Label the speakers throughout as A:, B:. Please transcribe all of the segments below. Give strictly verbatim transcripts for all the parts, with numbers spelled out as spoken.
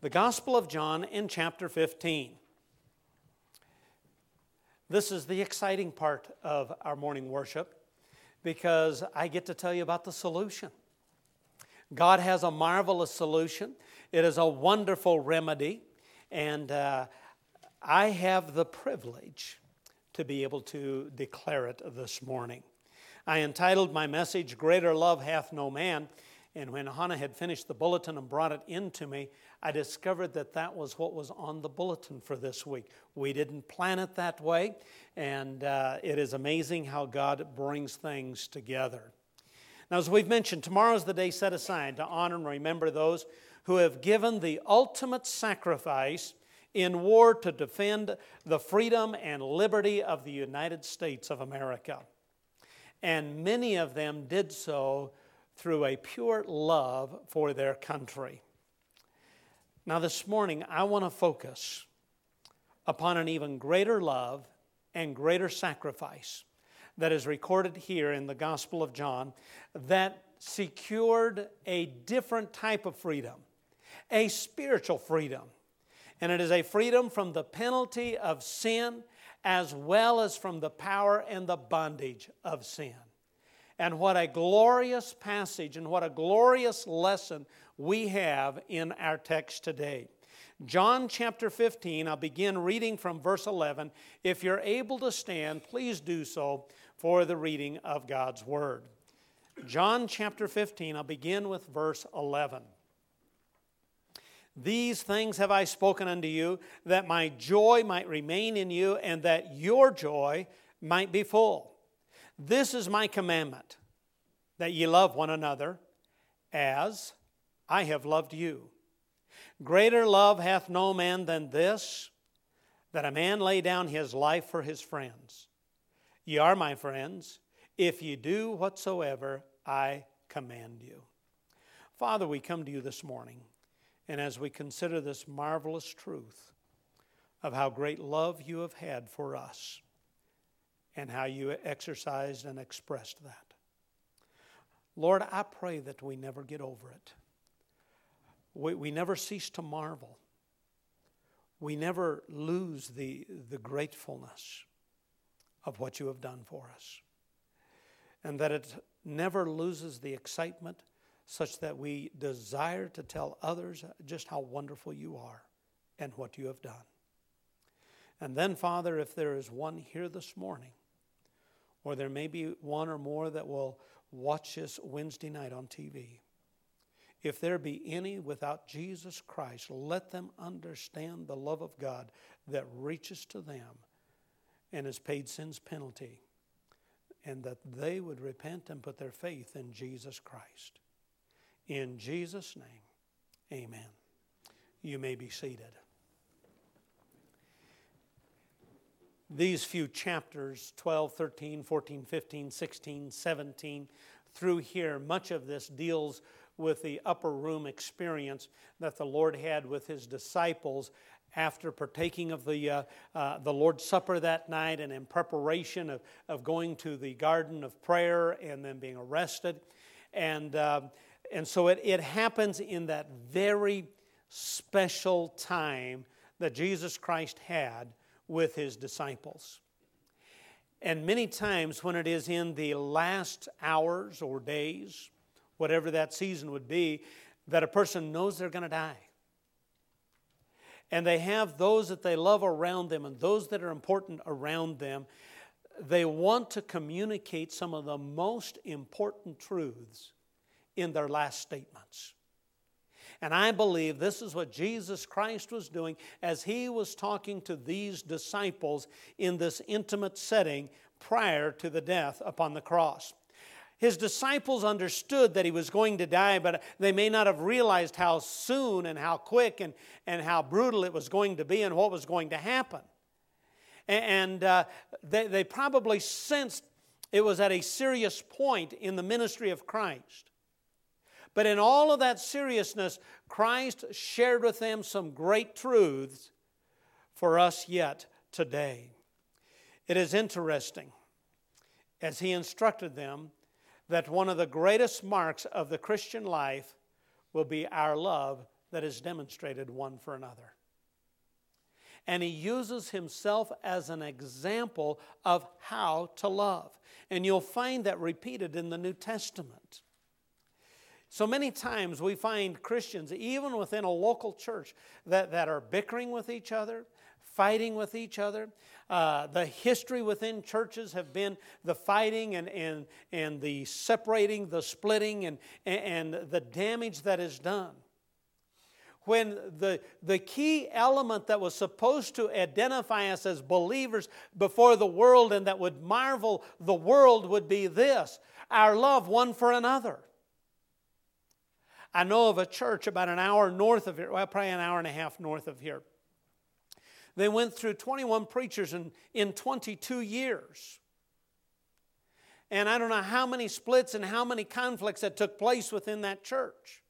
A: The Gospel of John in chapter fifteen. This is the exciting part of our morning worship because I get to tell you about the solution. God has a marvelous solution. It is a wonderful remedy, and uh, I have the privilege to be able to declare it this morning. I entitled my message, Greater Love Hath No Man, and when Hannah had finished the bulletin and brought it into me, I discovered that that was what was on the bulletin for this week. We didn't plan it that way, and uh, it is amazing how God brings things together. Now, as we've mentioned, tomorrow is the day set aside to honor and remember those who have given the ultimate sacrifice in war to defend the freedom and liberty of the United States of America. And many of them did so through a pure love for their country. Now this morning, I want to focus upon an even greater love and greater sacrifice that is recorded here in the Gospel of John that secured a different type of freedom, a spiritual freedom. And it is a freedom from the penalty of sin as well as from the power and the bondage of sin. And what a glorious passage and what a glorious lesson we have in our text today. John chapter fifteen, I'll begin reading from verse eleven. If you're able to stand, please do so for the reading of God's Word. John chapter fifteen, I'll begin with verse eleven. These things have I spoken unto you, that my joy might remain in you, and that your joy might be full. This is my commandment, that ye love one another, as I have loved you. Greater love hath no man than this, that a man lay down his life for his friends. Ye are my friends, if ye do whatsoever I command you. Father, we come to you this morning, and as we consider this marvelous truth of how great love you have had for us, and how you exercised and expressed that. Lord, I pray that we never get over it. We, we never cease to marvel. We never lose the, the gratefulness of what you have done for us. And that it never loses the excitement such that we desire to tell others just how wonderful you are and what you have done. And then, Father, if there is one here this morning, or there may be one or more that will watch this Wednesday night on T V. If there be any without Jesus Christ, let them understand the love of God that reaches to them and has paid sin's penalty, and that they would repent and put their faith in Jesus Christ. In Jesus' name, amen. You may be seated. These few chapters, twelve, thirteen, fourteen, fifteen, sixteen, seventeen, through here, much of this deals with the upper room experience that the Lord had with His disciples after partaking of the uh, uh, the Lord's Supper that night, and in preparation of, of going to the garden of prayer and then being arrested. And, uh, and so it, it happens in that very special time that Jesus Christ had with His disciples. And many times when it is in the last hours or days, whatever that season would be, that a person knows they're going to die. And they have those that they love around them and those that are important around them. They want to communicate some of the most important truths in their last statements. And I believe this is what Jesus Christ was doing as He was talking to these disciples in this intimate setting prior to the death upon the cross. His disciples understood that He was going to die, but they may not have realized how soon and how quick and, and how brutal it was going to be and what was going to happen. And uh, they, they probably sensed it was at a serious point in the ministry of Christ. But in all of that seriousness, Christ shared with them some great truths for us yet today. It is interesting, as He instructed them, that one of the greatest marks of the Christian life will be our love that is demonstrated one for another. And he uses himself as an example of how to love. And you'll find that repeated in the New Testament. So many times we find Christians, even within a local church, that, that are bickering with each other, fighting with each other. Uh, the history within churches have been the fighting and, and, and the separating, the splitting, and, and the damage that is done. When the, the key element that was supposed to identify us as believers before the world and that would marvel the world would be this: our love one for another. I know of a church about an hour north of here, well, probably an hour and a half north of here. They went through twenty-one preachers in, in twenty-two years. And I don't know how many splits and how many conflicts that took place within that church.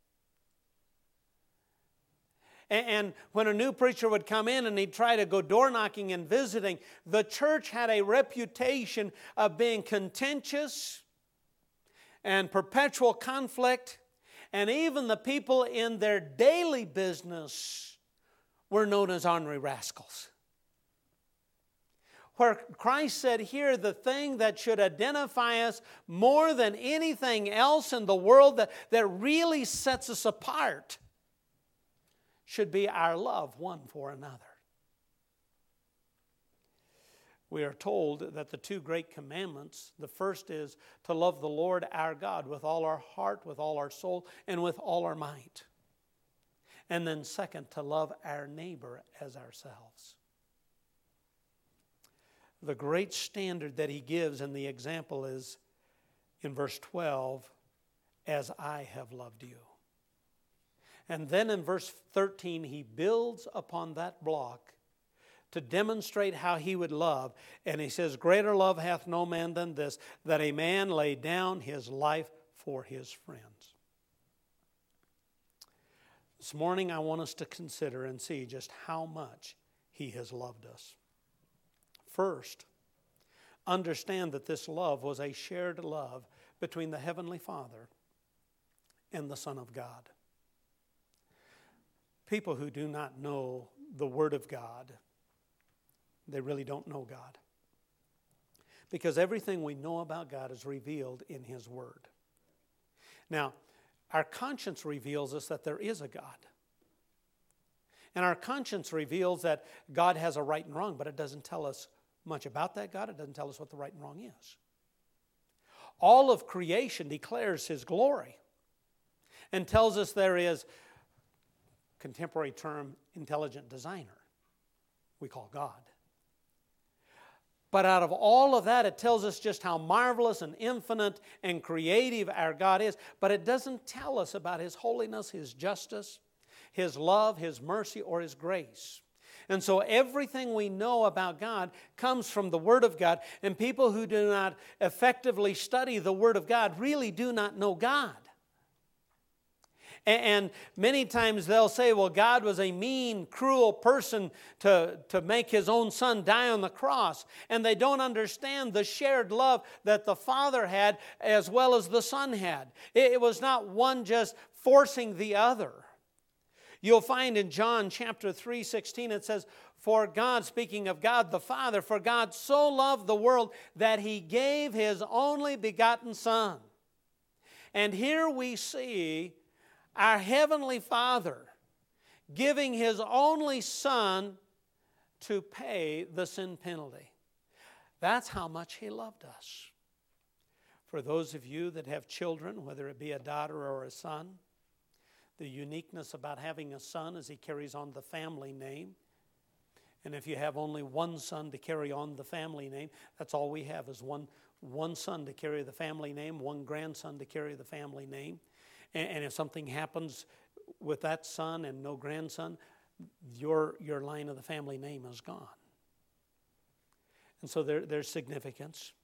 A: And, and when a new preacher would come in and he'd try to go door knocking and visiting, the church had a reputation of being contentious and perpetual conflict. And even the people in their daily business were known as ornery rascals. Where Christ said here, the thing that should identify us more than anything else in the world that, that really sets us apart should be our love one for another. We are told that the two great commandments, the first is to love the Lord our God with all our heart, with all our soul, and with all our might. And then second, to love our neighbor as ourselves. The great standard that he gives in the example is in verse twelve, as I have loved you. And then in verse thirteen, he builds upon that block to demonstrate how he would love. And he says, greater love hath no man than this, that a man lay down his life for his friends. This morning I want us to consider and see just how much he has loved us. First, understand that this love was a shared love between the Heavenly Father and the Son of God. People who do not know the Word of God, they really don't know God. Because everything we know about God is revealed in His Word. Now, our conscience reveals us that there is a God. And our conscience reveals that God has a right and wrong, but it doesn't tell us much about that God. It doesn't tell us what the right and wrong is. All of creation declares His glory and tells us there is, contemporary term, intelligent designer, we call God. But out of all of that, it tells us just how marvelous and infinite and creative our God is. But it doesn't tell us about His holiness, His justice, His love, His mercy, or His grace. And so everything we know about God comes from the Word of God. And people who do not effectively study the Word of God really do not know God. And many times they'll say, well, God was a mean, cruel person to, to make His own Son die on the cross. And they don't understand the shared love that the Father had as well as the Son had. It was not one just forcing the other. You'll find in John chapter three sixteen, it says, for God, speaking of God the Father, for God so loved the world that He gave His only begotten Son. And here we see our Heavenly Father giving His only Son to pay the sin penalty. That's how much He loved us. For those of you that have children, whether it be a daughter or a son, the uniqueness about having a son is he carries on the family name. And if you have only one son to carry on the family name, that's all we have is one, one son to carry the family name, one grandson to carry the family name. And if something happens with that son and no grandson, your, your line of the family name is gone. And so there, there's significance.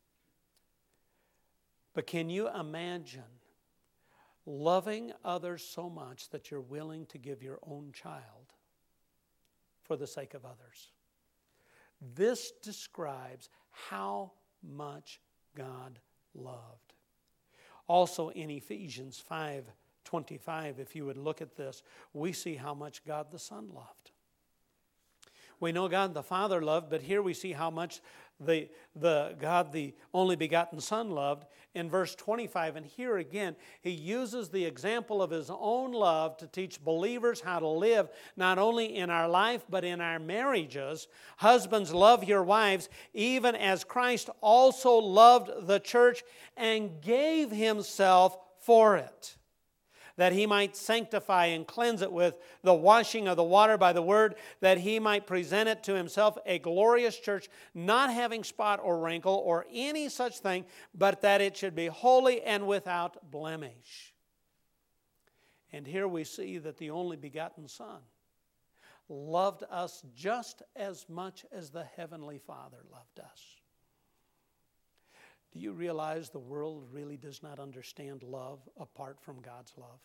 A: But can you imagine loving others so much that you're willing to give your own child for the sake of others? This describes how much God loved. Also in Ephesians five twenty-five, if you would look at this, we see how much God the Son loved. We know God the Father loved, but here we see how much the, the God the only begotten Son loved in verse twenty-five. And here again, he uses the example of his own love to teach believers how to live not only in our life but in our marriages. Husbands, love your wives, even as Christ also loved the church and gave himself for it, that he might sanctify and cleanse it with the washing of the water by the word, that he might present it to himself a glorious church, not having spot or wrinkle or any such thing, but that it should be holy and without blemish. And here we see that the only begotten Son loved us just as much as the Heavenly Father loved us. Do you realize the world really does not understand love apart from God's love?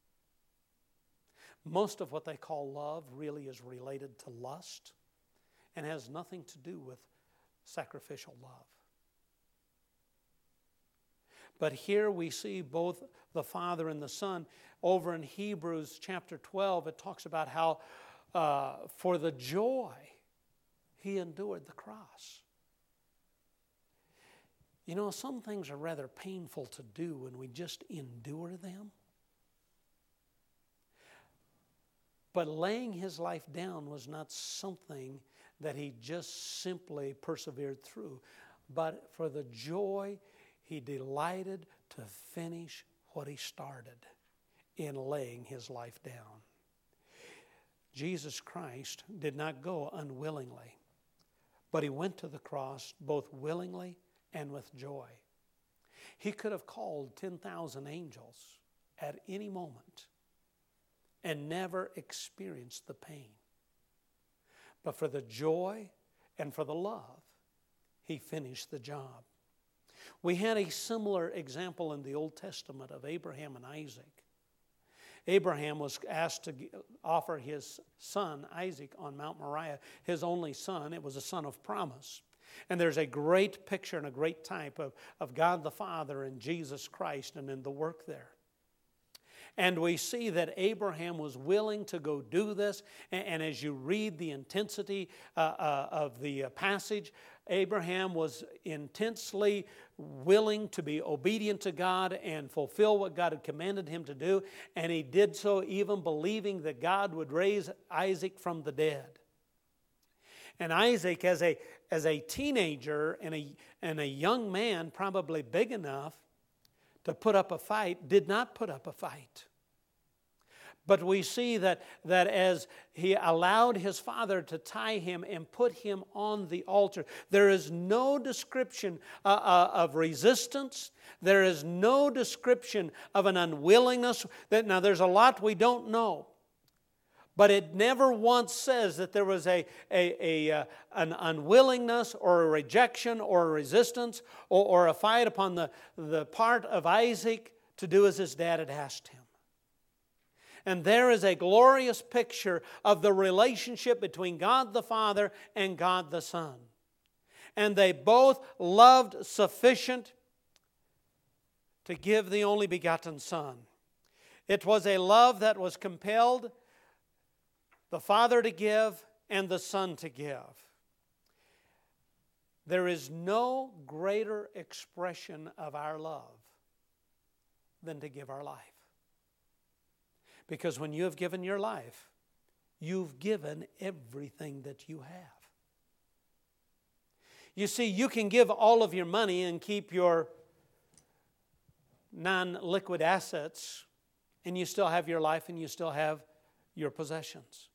A: Most of what they call love really is related to lust and has nothing to do with sacrificial love. But here we see both the Father and the Son. Over in Hebrews chapter twelve, it talks about how uh, for the joy he endured the cross. You know, some things are rather painful to do when we just endure them. But laying his life down was not something that he just simply persevered through. But for the joy, he delighted to finish what he started in laying his life down. Jesus Christ did not go unwillingly, but he went to the cross both willingly and with joy. He could have called ten thousand angels at any moment and never experienced the pain. But for the joy and for the love, he finished the job. We had a similar example in the Old Testament of Abraham and Isaac. Abraham was asked to offer his son Isaac on Mount Moriah, his only son. It was a son of promise. And there's a great picture and a great type of, of God the Father and Jesus Christ and in the work there. And we see that Abraham was willing to go do this. And, and as you read the intensity uh, uh, of the uh, passage, Abraham was intensely willing to be obedient to God and fulfill what God had commanded him to do. And he did so even believing that God would raise Isaac from the dead. And Isaac, as a, as a teenager and a, and a young man, probably big enough to put up a fight, did not put up a fight. But we see that, that as he allowed his father to tie him and put him on the altar, there is no description uh, uh, of resistance. There is no description of an unwillingness. That, now, there's a lot we don't know. But it never once says that there was a, a, a, uh, an unwillingness or a rejection or a resistance or, or a fight upon the, the part of Isaac to do as his dad had asked him. And there is a glorious picture of the relationship between God the Father and God the Son. And they both loved sufficient to give the only begotten Son. It was a love that was compelled the Father to give and the Son to give. There is no greater expression of our love than to give our life. Because when you have given your life, you've given everything that you have. You see, you can give all of your money and keep your non-liquid assets, and you still have your life and you still have your possessions.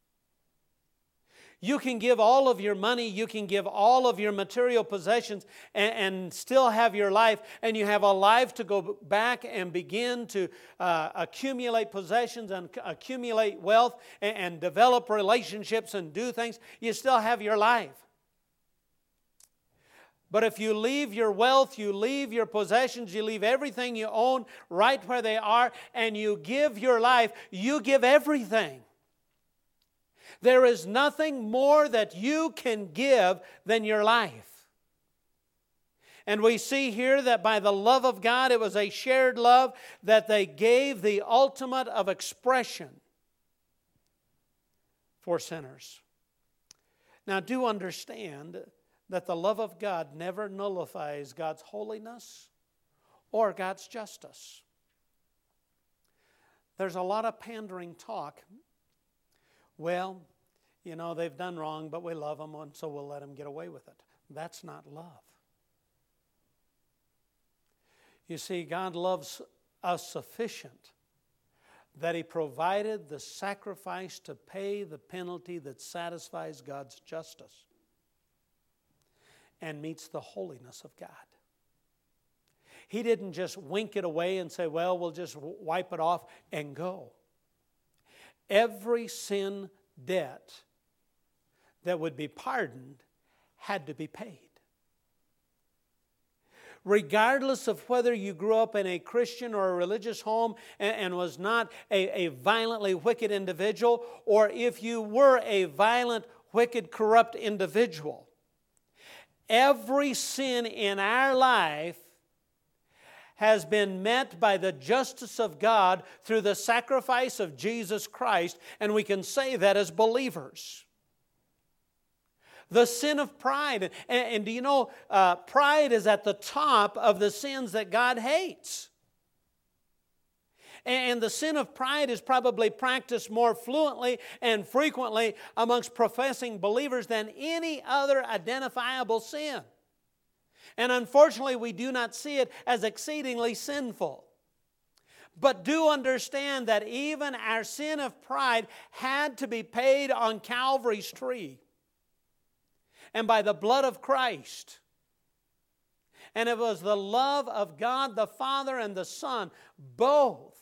A: You can give all of your money, you can give all of your material possessions and, and still have your life, and you have a life to go back and begin to uh, accumulate possessions and accumulate wealth and, and develop relationships and do things. You still have your life. But if you leave your wealth, you leave your possessions, you leave everything you own right where they are, and you give your life, you give everything. There is nothing more that you can give than your life. And we see here that by the love of God, it was a shared love that they gave the ultimate of expression for sinners. Now, do understand that the love of God never nullifies God's holiness or God's justice. There's a lot of pandering talk. Well, you know, they've done wrong, but we love them, and so we'll let them get away with it. That's not love. You see, God loves us sufficient that He provided the sacrifice to pay the penalty that satisfies God's justice and meets the holiness of God. He didn't just wink it away and say, well, we'll just wipe it off and go. Every sin debt that would be pardoned had to be paid. Regardless of whether you grew up in a Christian or a religious home and, and was not a, a violently wicked individual, or if you were a violent, wicked, corrupt individual, every sin in our life has been met by the justice of God through the sacrifice of Jesus Christ, and we can say that as believers. The sin of pride. And, and do you know, uh, pride is at the top of the sins that God hates. And, and the sin of pride is probably practiced more fluently and frequently amongst professing believers than any other identifiable sin. And unfortunately, we do not see it as exceedingly sinful. But do understand that even our sin of pride had to be paid on Calvary's tree and by the blood of Christ. And it was the love of God the Father and the Son, both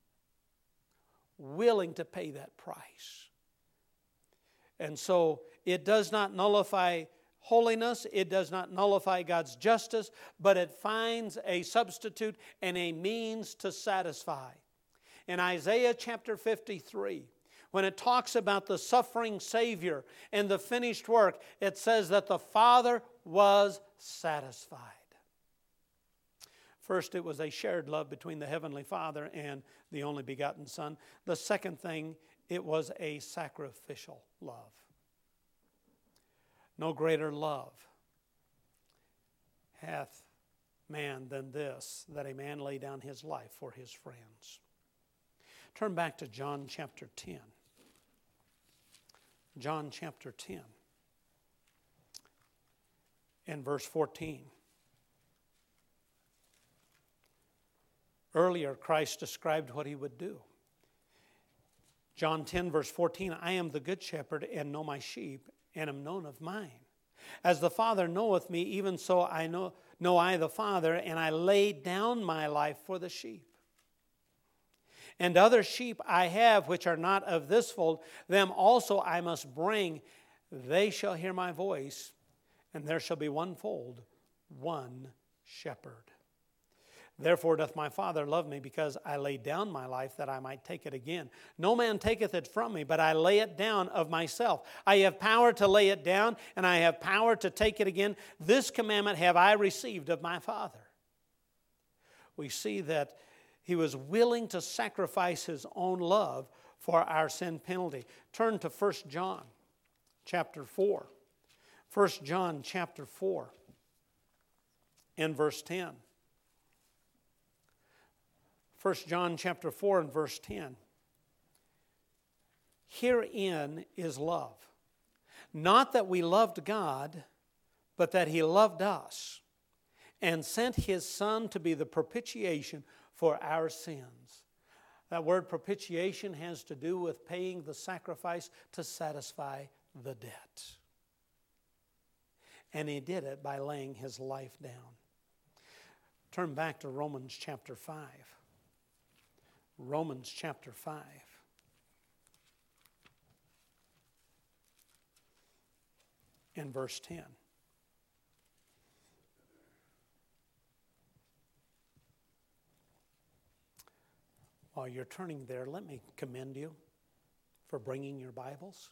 A: willing to pay that price. And so it does not nullify holiness, it does not nullify God's justice, but it finds a substitute and a means to satisfy. In Isaiah chapter fifty-three, when it talks about the suffering Savior and the finished work, it says that the Father was satisfied. First, it was a shared love between the Heavenly Father and the only begotten Son. The second thing, it was a sacrificial love. No greater love hath man than this, that a man lay down his life for his friends. Turn back to John chapter ten. John chapter ten and verse fourteen. Earlier, Christ described what He would do. John ten verse fourteen, I am the good shepherd and know my sheep and am known of mine. As the Father knoweth me, even so I know, know I the Father, and I lay down my life for the sheep. And other sheep I have which are not of this fold, them also I must bring. They shall hear my voice, and there shall be one fold, one shepherd. Therefore doth my Father love me, because I lay down my life that I might take it again. No man taketh it from me, but I lay it down of myself. I have power to lay it down, and I have power to take it again. This commandment have I received of my Father. We see that He was willing to sacrifice His own love for our sin penalty. Turn to First John chapter four. First John chapter four and verse ten. First John chapter four and verse ten. Herein is love. Not that we loved God, but that He loved us and sent His Son to be the propitiation for our sins. That word propitiation has to do with paying the sacrifice to satisfy the debt. And He did it by laying His life down. Turn back to Romans chapter five. Romans chapter five. And verse ten. While you're turning there, let me commend you for bringing your Bibles.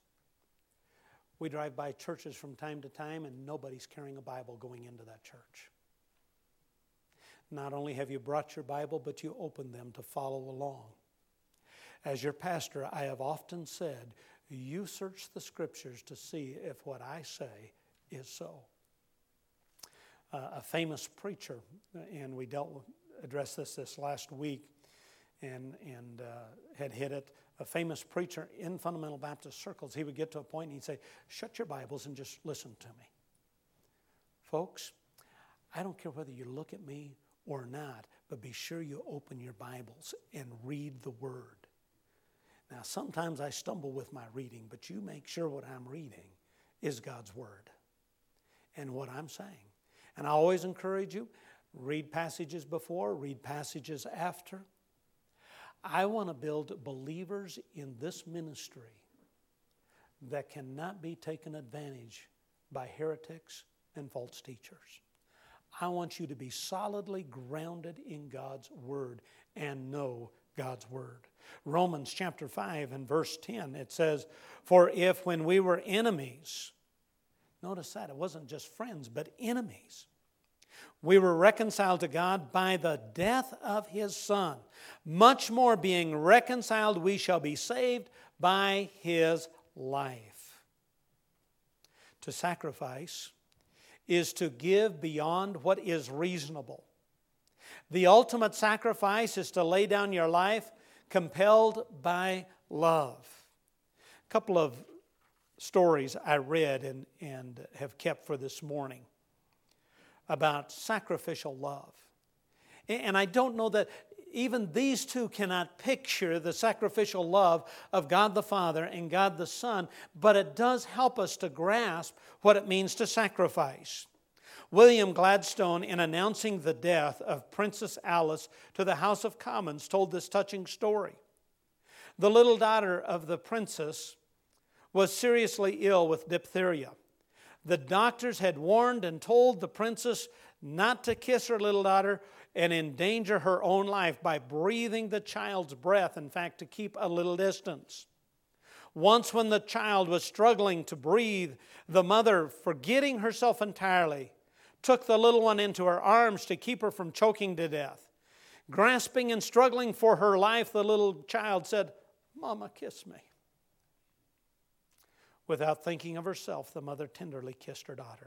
A: We drive by churches from time to time, and nobody's carrying a Bible going into that church. Not only have you brought your Bible, but you opened them to follow along. As your pastor, I have often said, you search the Scriptures to see if what I say is so. Uh, a famous preacher, and we dealt with, addressed this this last week, and, and uh, had hit it. A famous preacher in fundamental Baptist circles, he would get to a point and he'd say, shut your Bibles and just listen to me. Folks, I don't care whether you look at me or not, but be sure you open your Bibles and read the Word. Now, sometimes I stumble with my reading, but you make sure what I'm reading is God's Word and what I'm saying. And I always encourage you, read passages before, read passages after. I want to build believers in this ministry that cannot be taken advantage by heretics and false teachers. I want you to be solidly grounded in God's Word and know God's Word. Romans chapter five and verse ten, it says, for if when we were enemies, notice that, it wasn't just friends, but enemies, we were reconciled to God by the death of His Son, much more being reconciled, we shall be saved by His life. To sacrifice is to give beyond what is reasonable. The ultimate sacrifice is to lay down your life compelled by love. A couple of stories I read and, and have kept for this morning about sacrificial love. And I don't know that even these two cannot picture the sacrificial love of God the Father and God the Son, but it does help us to grasp what it means to sacrifice. William Gladstone, in announcing the death of Princess Alice to the House of Commons, told this touching story. The little daughter of the princess was seriously ill with diphtheria. The doctors had warned and told the princess not to kiss her little daughter and endanger her own life by breathing the child's breath, in fact, to keep a little distance. Once when the child was struggling to breathe, the mother, forgetting herself entirely, took the little one into her arms to keep her from choking to death. Grasping and struggling for her life, the little child said, "Mama, kiss me." Without thinking of herself, the mother tenderly kissed her daughter.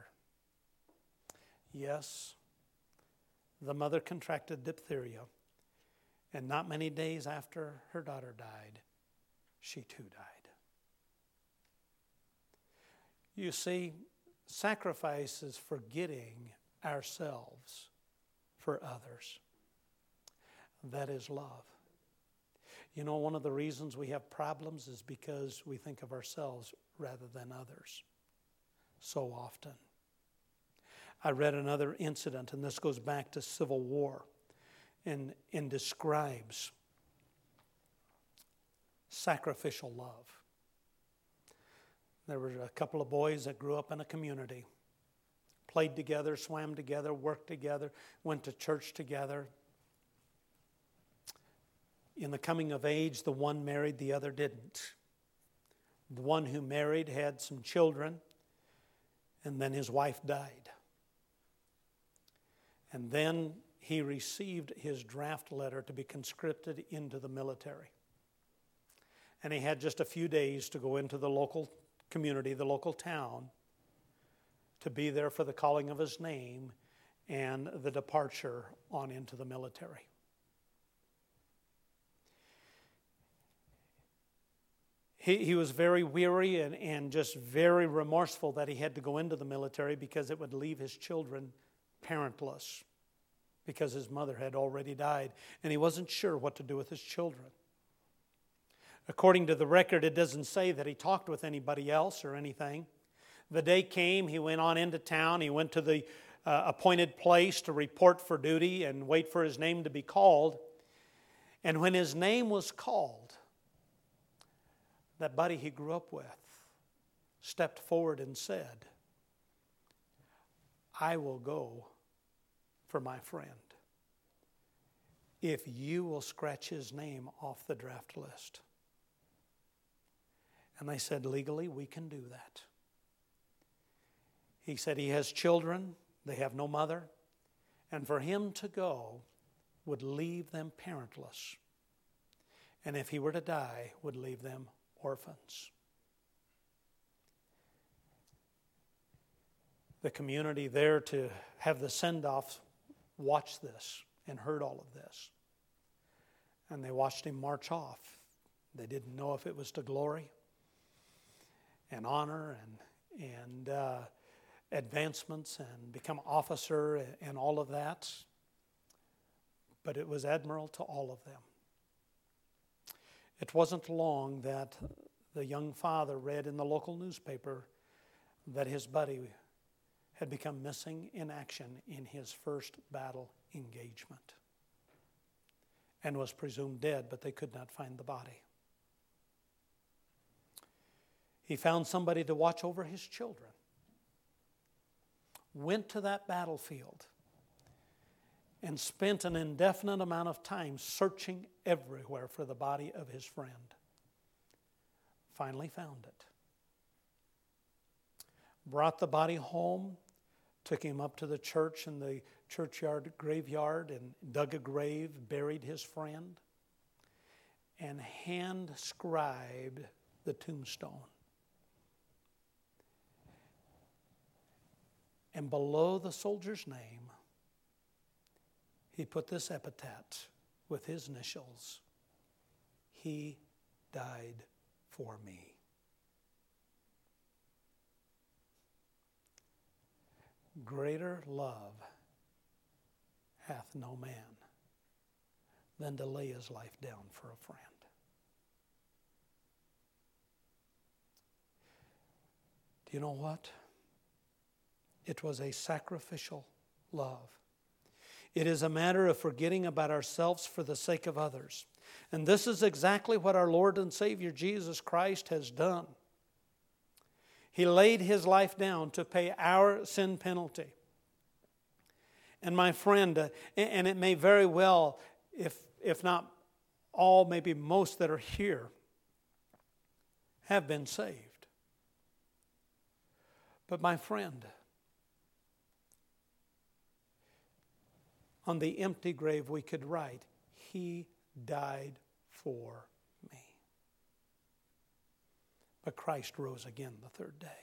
A: Yes, the mother contracted diphtheria, and not many days after her daughter died, she too died. You see, sacrifice is forgetting ourselves for others. That is love. You know, one of the reasons we have problems is because we think of ourselves rather than others so often. I read another incident, and this goes back to Civil War, and, and describes sacrificial love. There were a couple of boys that grew up in a community, played together, swam together, worked together, went to church together. In the coming of age, the one married, the other didn't. The one who married had some children, and then his wife died. And then he received his draft letter to be conscripted into the military. And he had just a few days to go into the local community, the local town, to be there for the calling of his name and the departure on into the military. He, he was very weary and, and just very remorseful that he had to go into the military because it would leave his children parentless because his mother had already died, and he wasn't sure what to do with his children. According to the record, it doesn't say that he talked with anybody else or anything. The day came, he went on into town, he went to the uh, appointed place to report for duty and wait for his name to be called. And when his name was called, that buddy he grew up with stepped forward and said, "I will go for my friend if you will scratch his name off the draft list." And they said, "Legally, we can do that." He said he has children, they have no mother, And for him to go would leave them parentless. And if he were to die, would leave them orphans. The community there to have the send-off watched this and heard all of this. And they watched him march off. They didn't know if it was to glory and honor and, and uh, advancements and become officer and all of that. But it was admirable to all of them. It wasn't long that the young father read in the local newspaper that his buddy had become missing in action in his first battle engagement and was presumed dead, but they could not find the body. He found somebody to watch over his children, went to that battlefield, and spent an indefinite amount of time searching everywhere for the body of his friend. Finally found it. Brought the body home, took him up to the church in the churchyard graveyard and dug a grave, buried his friend, and hand-scribed the tombstone. And below the soldier's name, he put this epitaph with his initials. He died for me. Greater love hath no man than to lay his life down for a friend. Do you know what? It was a sacrificial love. It is a matter of forgetting about ourselves for the sake of others. And this is exactly what our Lord and Savior Jesus Christ has done. He laid his life down to pay our sin penalty. And my friend, uh, and it may very well, if, if not all, maybe most that are here, have been saved. But my friend, on the empty grave we could write, He died for me. But Christ rose again the third day.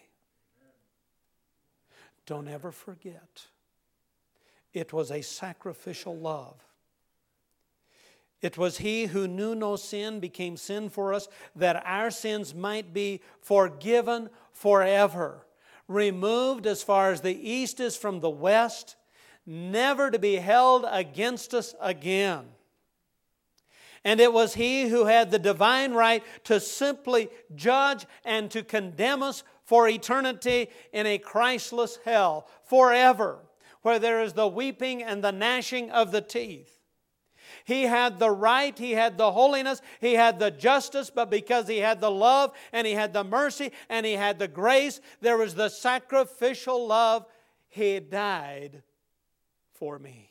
A: Don't ever forget, it was a sacrificial love. It was He who knew no sin became sin for us, that our sins might be forgiven forever, removed as far as the east is from the west, never to be held against us again. And it was He who had the divine right to simply judge and to condemn us for eternity in a Christless hell, forever, where there is the weeping and the gnashing of the teeth. He had the right, He had the holiness, He had the justice, but because He had the love and He had the mercy and He had the grace, there was the sacrificial love. He died for me.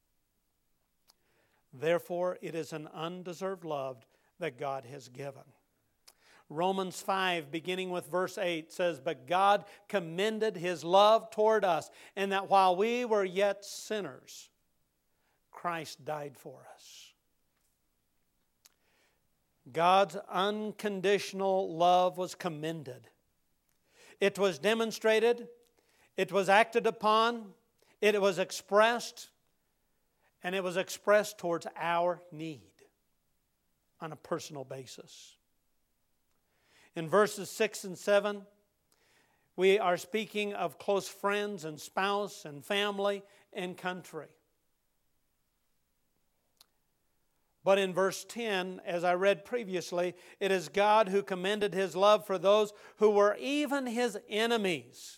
A: Therefore, it is an undeserved love that God has given. Romans five, beginning with verse eight, says, "But God commended His love toward us, in that while we were yet sinners, Christ died for us." God's unconditional love was commended. It was demonstrated, it was acted upon, it was expressed, and it was expressed towards our need on a personal basis. In verses six and seven, we are speaking of close friends and spouse and family and country. But in verse ten, as I read previously, it is God who commended His love for those who were even His enemies.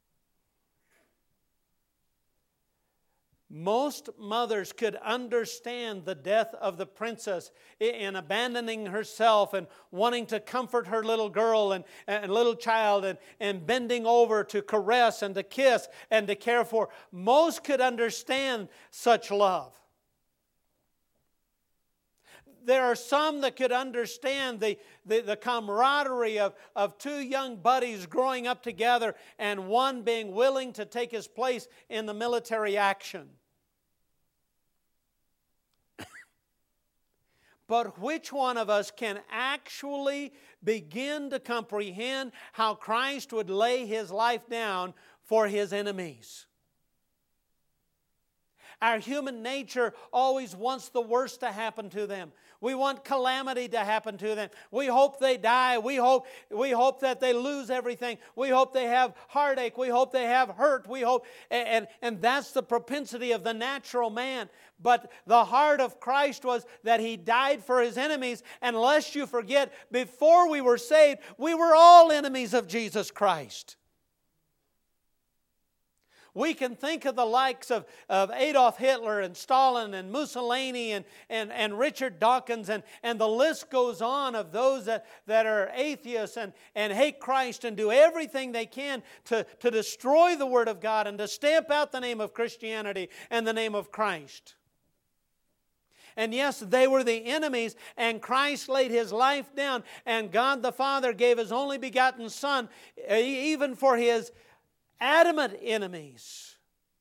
A: Most mothers could understand the death of the princess in abandoning herself and wanting to comfort her little girl and, and little child and, and bending over to caress and to kiss and to care for. Most could understand such love. There are some that could understand the, the, the camaraderie of, of two young buddies growing up together and one being willing to take his place in the military action. But which one of us can actually begin to comprehend how Christ would lay His life down for His enemies? Our human nature always wants the worst to happen to them. We want calamity to happen to them. We hope they die. We hope, we hope that they lose everything. We hope they have heartache. We hope they have hurt. We hope, and, and that's the propensity of the natural man. But the heart of Christ was that He died for His enemies. And lest you forget, before we were saved, we were all enemies of Jesus Christ. We can think of the likes of, of Adolf Hitler and Stalin and Mussolini and, and, and Richard Dawkins, and, and the list goes on of those that, that are atheists and, and hate Christ and do everything they can to, to destroy the Word of God and to stamp out the name of Christianity and the name of Christ. And yes, they were the enemies, and Christ laid His life down, and God the Father gave His only begotten Son, even for His adamant enemies.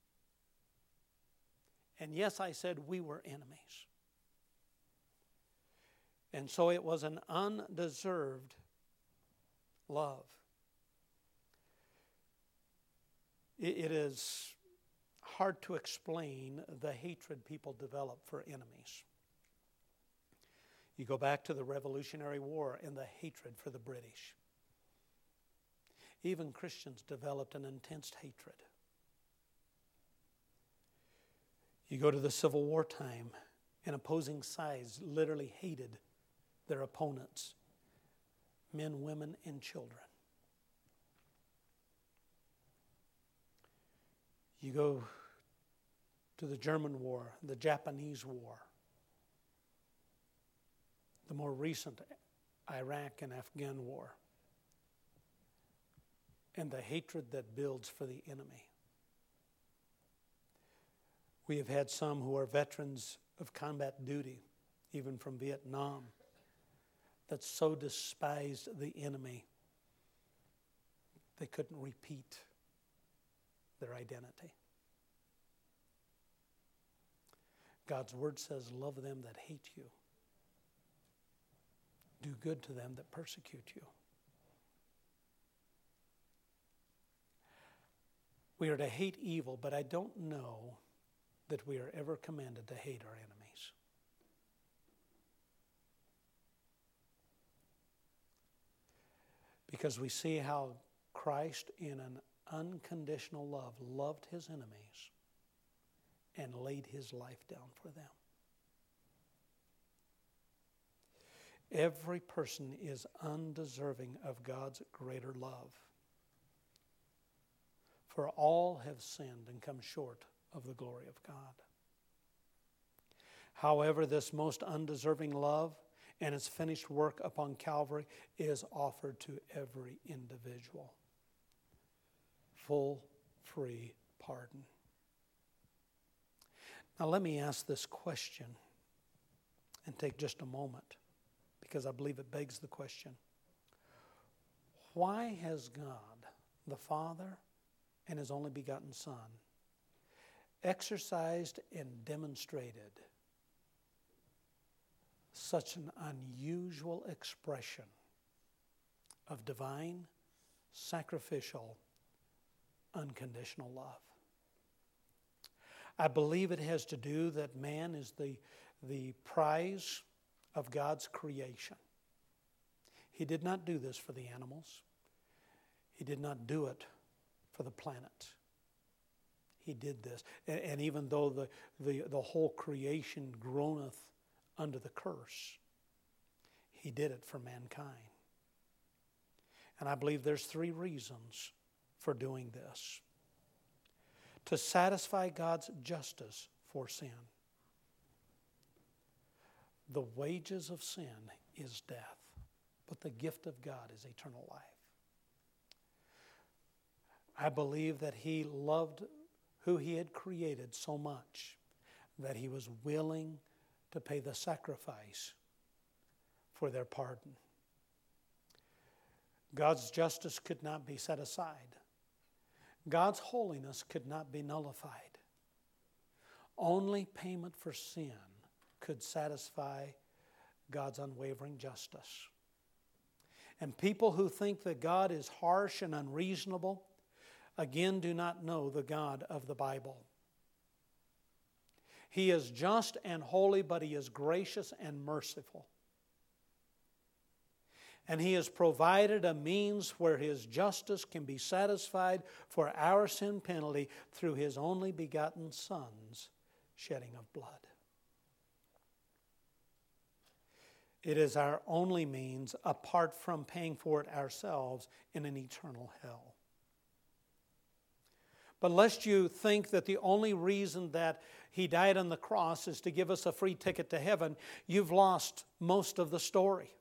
A: And yes, I said we were enemies. And so it was an undeserved love. It is hard to explain the hatred people develop for enemies. You go back to the Revolutionary War and the hatred for the British. Even Christians developed an intense hatred. You go to the Civil War time, and opposing sides literally hated their opponents, men, women, and children. You go to the German War, the Japanese War, the more recent Iraq and Afghan War, and the hatred that builds for the enemy. We have had some who are veterans of combat duty, even from Vietnam, that so despised the enemy they couldn't repeat their identity. God's Word says, love them that hate you. Do good to them that persecute you. We are to hate evil, but I don't know that we are ever commanded to hate our enemies. Because we see how Christ, in an unconditional love, loved His enemies and laid His life down for them. Every person is undeserving of God's greater love. For all have sinned and come short of the glory of God. However, this most undeserving love and its finished work upon Calvary is offered to every individual. Full, free pardon. Now let me ask this question and take just a moment, because I believe it begs the question. Why has God, the Father, and His only begotten Son, exercised and demonstrated such an unusual expression of divine, sacrificial, unconditional love? I believe it has to do that man is the, the prize of God's creation. He did not do this for the animals. He did not do it for the planet. He did this. And, and even though the, the, the whole creation groaneth under the curse, He did it for mankind. And I believe there's three reasons for doing this. To satisfy God's justice for sin. The wages of sin is death, but the gift of God is eternal life. I believe that He loved who He had created so much that He was willing to pay the sacrifice for their pardon. God's justice could not be set aside. God's holiness could not be nullified. Only payment for sin could satisfy God's unwavering justice. And people who think that God is harsh and unreasonable, again, do not know the God of the Bible. He is just and holy, but He is gracious and merciful. And He has provided a means where His justice can be satisfied for our sin penalty through His only begotten Son's shedding of blood. It is our only means apart from paying for it ourselves in an eternal hell. But lest you think that the only reason that He died on the cross is to give us a free ticket to heaven, you've lost most of the story.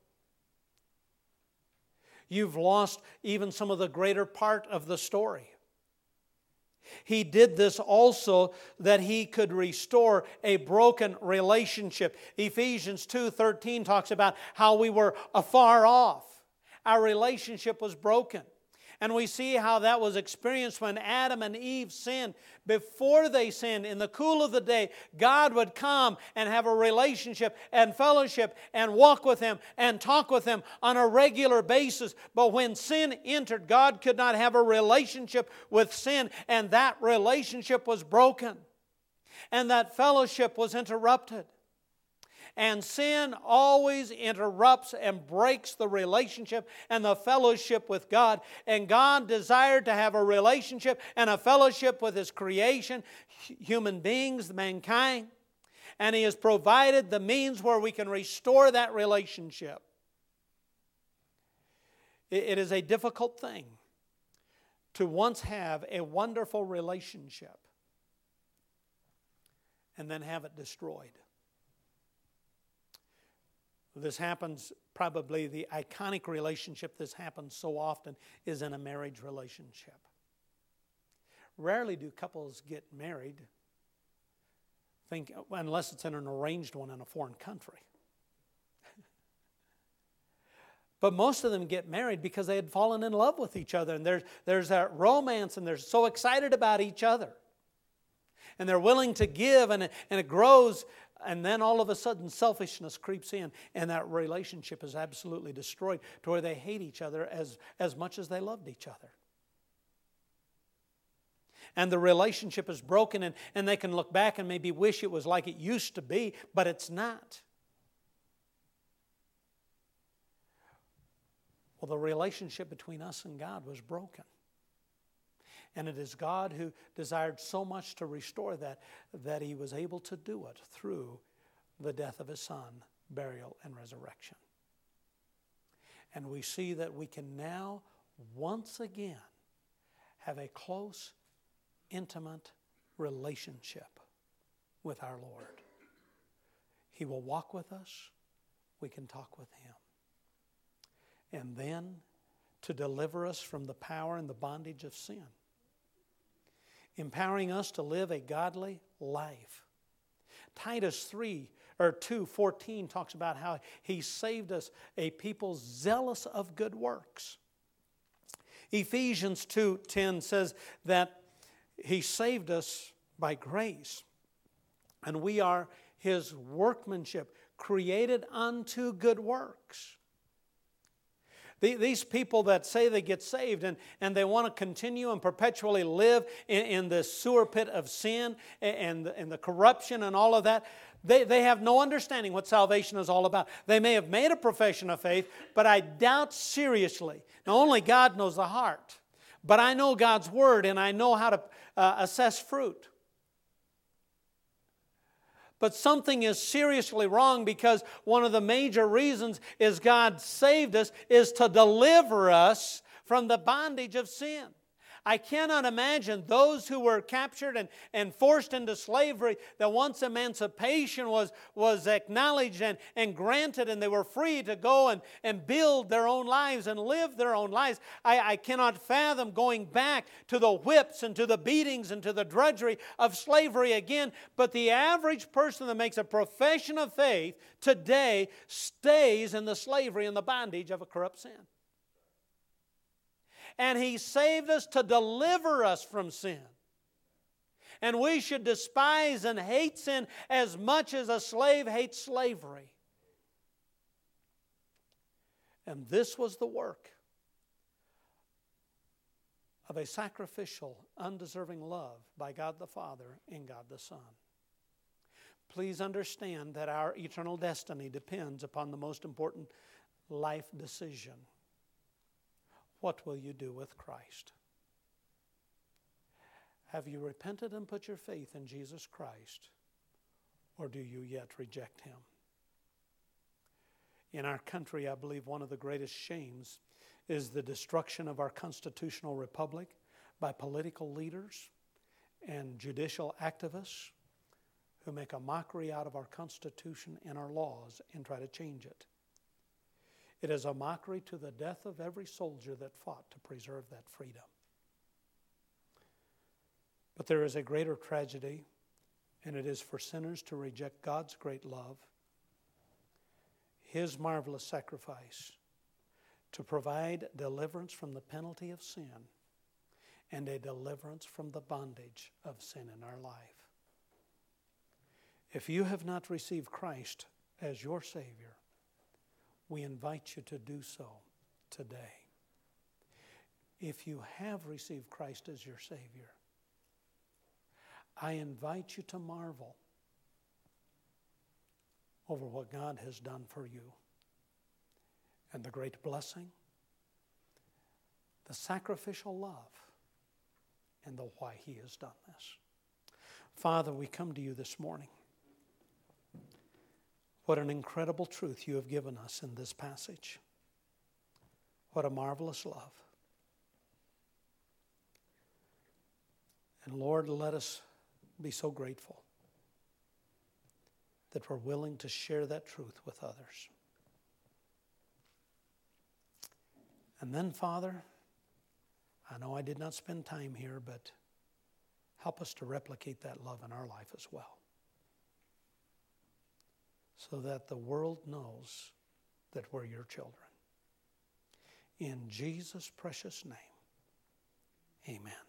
A: You've lost even some of the greater part of the story. He did this also that He could restore a broken relationship. Ephesians two thirteen talks about how we were afar off. Our relationship was broken. And we see how that was experienced when Adam and Eve sinned. Before they sinned, in the cool of the day, God would come and have a relationship and fellowship and walk with them and talk with them on a regular basis. But when sin entered, God could not have a relationship with sin, and that relationship was broken. And that fellowship was interrupted. And sin always interrupts and breaks the relationship and the fellowship with God. And God desired to have a relationship and a fellowship with His creation, human beings, mankind. And He has provided the means where we can restore that relationship. It is a difficult thing to once have a wonderful relationship and then have it destroyed. This happens, probably the iconic relationship this happens so often is in a marriage relationship. Rarely do couples get married, think, unless it's in an arranged one in a foreign country. But most of them get married because they had fallen in love with each other. And there's, there's that romance, and they're so excited about each other. And they're willing to give, and it, and it grows. And then all of a sudden selfishness creeps in, and that relationship is absolutely destroyed to where they hate each other as, as much as they loved each other. And the relationship is broken, and, and they can look back and maybe wish it was like it used to be, but it's not. Well, the relationship between us and God was broken. And it is God who desired so much to restore that, that He was able to do it through the death of His Son, burial, and resurrection. And we see that we can now, once again, have a close, intimate relationship with our Lord. He will walk with us. We can talk with Him. And then to deliver us from the power and the bondage of sin, empowering us to live a godly life. Titus three or two fourteen talks about how He saved us, a people zealous of good works. Ephesians two ten says that He saved us by grace, and we are His workmanship, created unto good works. These people that say they get saved and, and they want to continue and perpetually live in, in this sewer pit of sin and, and the corruption and all of that, they, they have no understanding what salvation is all about. They may have made a profession of faith, but I doubt seriously. Now, only God knows the heart. But I know God's Word, and I know how to uh, assess fruit. But something is seriously wrong, because one of the major reasons is God saved us is to deliver us from the bondage of sin. I cannot imagine those who were captured and, and forced into slavery, that once emancipation was, was acknowledged and, and granted, and they were free to go and, and build their own lives and live their own lives. I, I cannot fathom going back to the whips and to the beatings and to the drudgery of slavery again. But the average person that makes a profession of faith today stays in the slavery and the bondage of a corrupt sin. And He saved us to deliver us from sin. And we should despise and hate sin as much as a slave hates slavery. And this was the work of a sacrificial, undeserving love by God the Father and God the Son. Please understand that our eternal destiny depends upon the most important life decision. What will you do with Christ? Have you repented and put your faith in Jesus Christ, or do you yet reject Him? In our country, I believe one of the greatest shames is the destruction of our constitutional republic by political leaders and judicial activists who make a mockery out of our Constitution and our laws and try to change it. It is a mockery to the death of every soldier that fought to preserve that freedom. But there is a greater tragedy, and it is for sinners to reject God's great love, His marvelous sacrifice to provide deliverance from the penalty of sin and a deliverance from the bondage of sin in our life. If you have not received Christ as your Savior, we invite you to do so today. If you have received Christ as your Savior, I invite you to marvel over what God has done for you and the great blessing, the sacrificial love, and the why He has done this. Father, we come to you this morning. What an incredible truth you have given us in this passage. What a marvelous love. And Lord, let us be so grateful that we're willing to share that truth with others. And then, Father, I know I did not spend time here, but help us to replicate that love in our life as well, so that the world knows that we're your children. In Jesus' precious name, amen.